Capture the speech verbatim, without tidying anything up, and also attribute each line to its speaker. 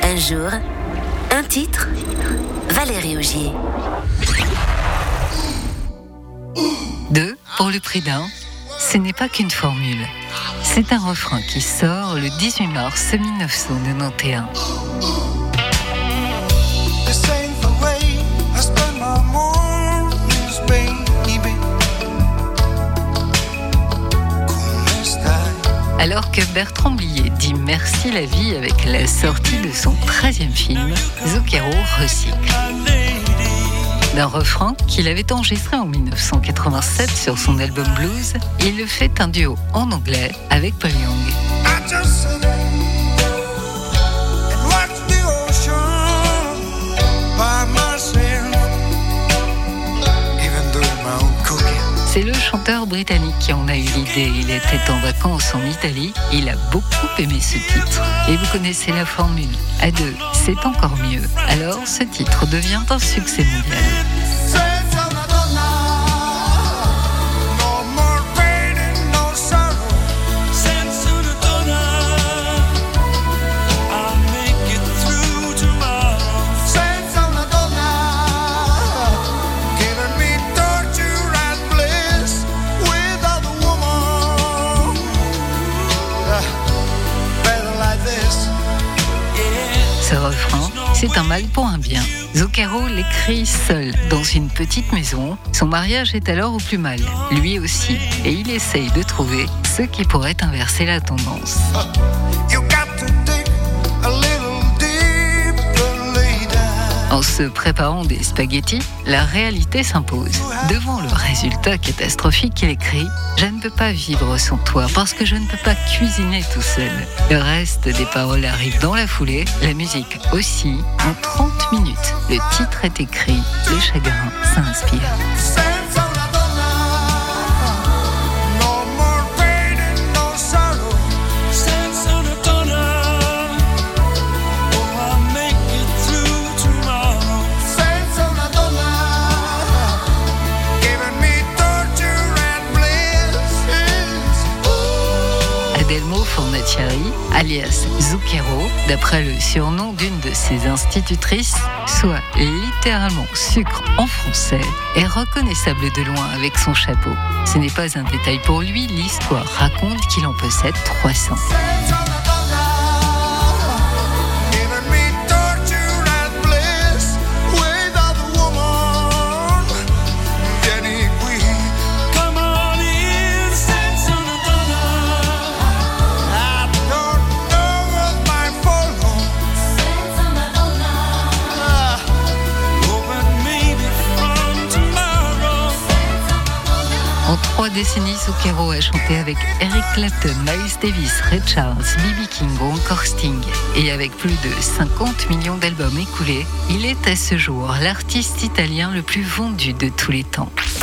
Speaker 1: Un jour, un titre, Valérie Augier.
Speaker 2: Deux pour le prix d'un, ce n'est pas qu'une formule. C'est un refrain qui sort le dix-huit mars dix-neuf cent quatre-vingt-onze. Alors que Bertrand Blier dit merci la vie avec la sortie de son treizième film, Zucchero recycle. D'un refrain qu'il avait enregistré en dix-neuf cent quatre-vingt-sept sur son album Blues, il fait un duo en anglais avec Paul Young. C'est le chanteur britannique qui en a eu l'idée. Il était en vacances en Italie, il a beaucoup aimé ce titre. Et vous connaissez la formule, à deux, c'est encore mieux. Alors ce titre devient un succès mondial. Ce refrain, c'est un mal pour un bien. Zucchero l'écrit seul, dans une petite maison. Son mariage est alors au plus mal, lui aussi. Et il essaye de trouver ce qui pourrait inverser la tendance. En se préparant des spaghettis, la réalité s'impose. Devant le résultat catastrophique, il écrit « Je ne peux pas vivre sans toi parce que je ne peux pas cuisiner tout seul ». Le reste des paroles arrive dans la foulée, la musique aussi. En trente minutes, le titre est écrit, le chagrin s'inspire. Adelmo Fornaciari, alias Zucchero, d'après le surnom d'une de ses institutrices, soit littéralement sucre en français, est reconnaissable de loin avec son chapeau. Ce n'est pas un détail pour lui, l'histoire raconte qu'il en possède trois cents. En trois décennies, Zucchero a chanté avec Eric Clapton, Miles Davis, Ray Charles, B B King ou encore Sting. Et avec plus de cinquante millions d'albums écoulés, il est à ce jour l'artiste italien le plus vendu de tous les temps.